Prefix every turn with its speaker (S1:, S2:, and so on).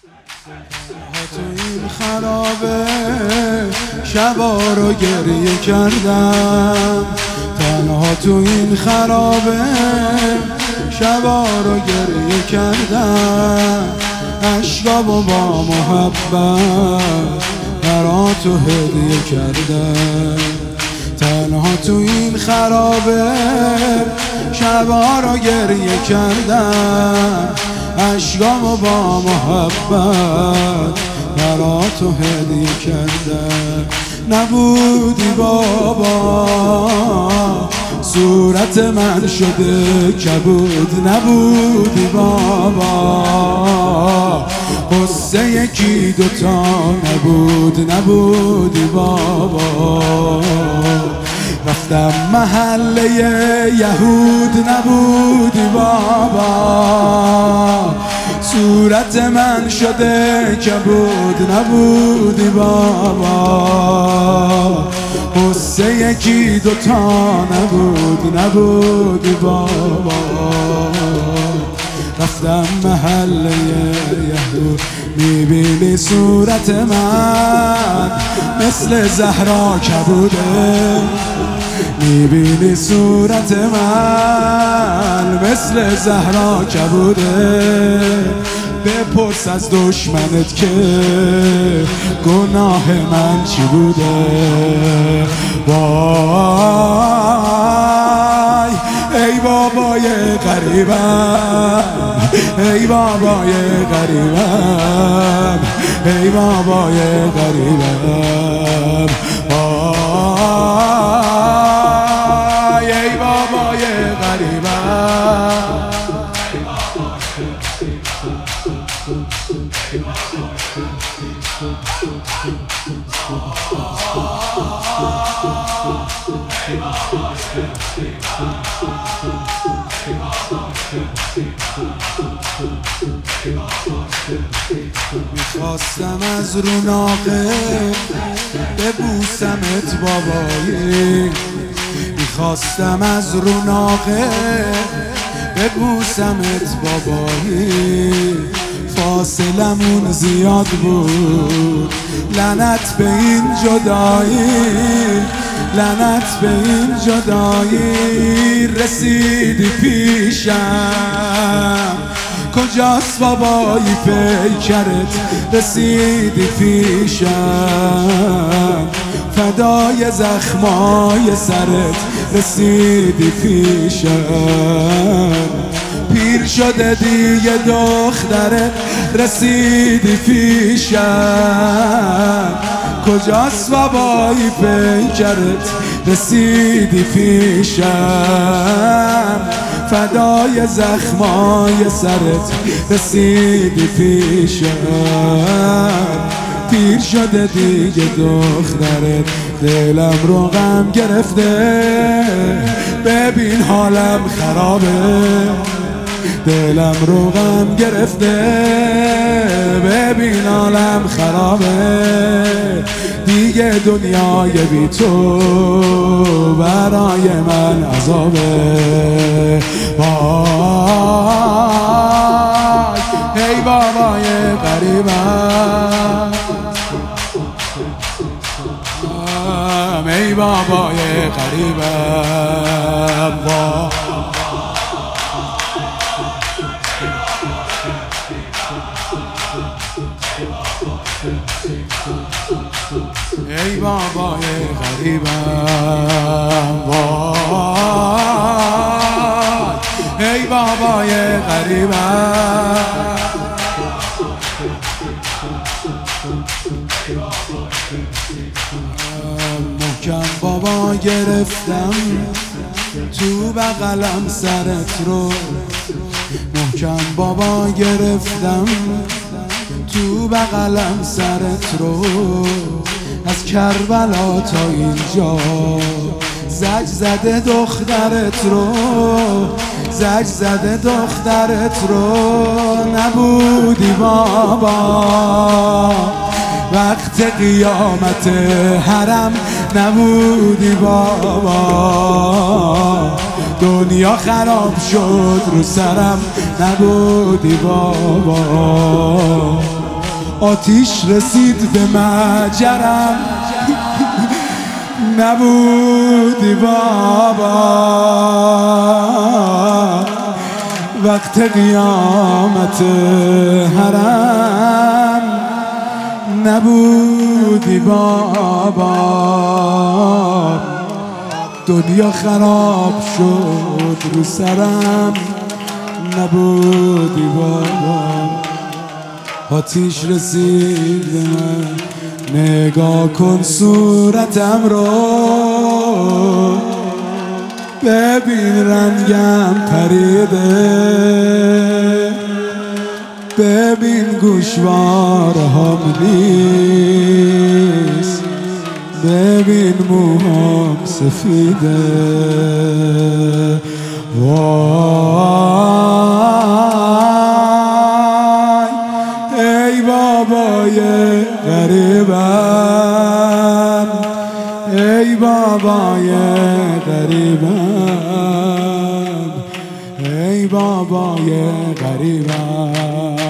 S1: تو این خرابه شبا رو گریه کردم، تنها تو این خرابه شبا رو گریه کردم، عشقامو با محبت برا تو هدیه کردم. تنها تو این خرابه شبا رو گریه کردم، عشقامو با محبت برا تو هدیه کردم. نبودی بابا صورت من شده کبود، نبودی بابا قصه یکی دوتا نبودی بابا. رفتم محله یهود، نبودی بابا صورت من شده کبود، نبودی بابا قصه یکی دوتا نبودی بابا. رفتم محله یهود، میبینی صورت من مثل زهرا کبوده، میبینی صورت من مثل زهرا کبوده. بپرس از دشمنت که گناه من چی بوده. وای ای بابای غریبم، ای بابای غریبم، ای بابای غریبم. وای ای بابای غریبم. میخواستم از رو ناقه ببوسمت بابایی، میخواستم از رو ناقه ببوسمت بابایی. فاصلمون زیاد بود، لعنت به این جدایی، لعنت به این جدایی. رسیدی پیشم کجاست بابایی پیکرت، رسیدی پیشم فدای زخمای سرت، رسیدی پیشم. پیر شده دیگه دخترت، رسیدی پیشم کجاست بابایی پیکرت، رسیدی پیشم فدای زخمای سرت، رسیدی پیشم. پیر شده دیگه دخترت، دلم رو غم گرفته، ببین حالم خرابه، دلم رو غم گرفته، ببین حالم خرابه. دیگه دنیای بی تو برای من عذابه. وای ای بابای غریبم، ای بابای غریبم. ای بابای غریبم، وای ای بابای غریبم. محکم بابا گرفتم تو بغلم سرت رو، محکم بابا گرفتم تو بغلم سرت رو. از کربلا تا اینجا زج زده دخترت رو، زج زده دخترت رو. نبودی بابا وقت قیامت حرم، نبودی بابا دنیا خراب شد رو سرم، نبودی بابا. آتیش رسید به مجرم نبودی بابا وقت قیامت حرم نبودی بابا دنیا خراب شد رو سرم نبودی بابا آتیش رسید به من نگاه کن صورتم رو ببین رنگم پریده ببین گوشوارهام نیست ببین موهام سفیده وای ای بابای غریبم ای بابای غریبم ای بابای غریبم